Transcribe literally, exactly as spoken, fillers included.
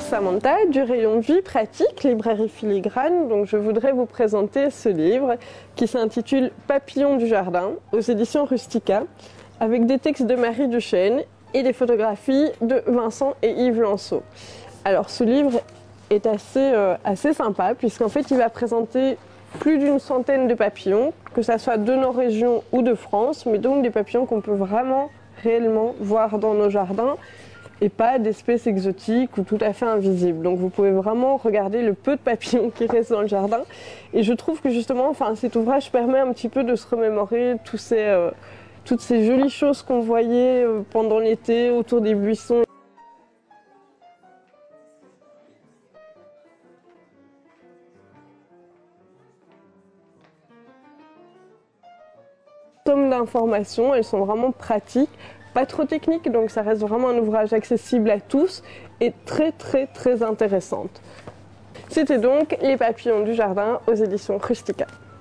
Samantha du rayon Vie pratique, librairie filigrane. Donc je voudrais vous présenter ce livre qui s'intitule Papillons du jardin aux éditions Rustica, avec des textes de Marie Duchesne et des photographies de Vincent et Yves Lanceau. Alors ce livre est assez, euh, assez sympa puisqu'en fait il va présenter plus d'une centaine de papillons, que ce soit de nos régions ou de France, mais donc des papillons qu'on peut vraiment réellement voir dans nos jardins et pas d'espèces exotiques ou tout à fait invisibles. Donc vous pouvez vraiment regarder le peu de papillons qui restent dans le jardin. Et je trouve que justement, enfin, cet ouvrage permet un petit peu de se remémorer tous ces, euh, toutes ces jolies choses qu'on voyait euh, pendant l'été autour des buissons. Tomes d'informations, elles sont vraiment pratiques, pas trop techniques, donc ça reste vraiment un ouvrage accessible à tous et très très très intéressante. C'était donc Les Papillons du jardin aux éditions Rustica.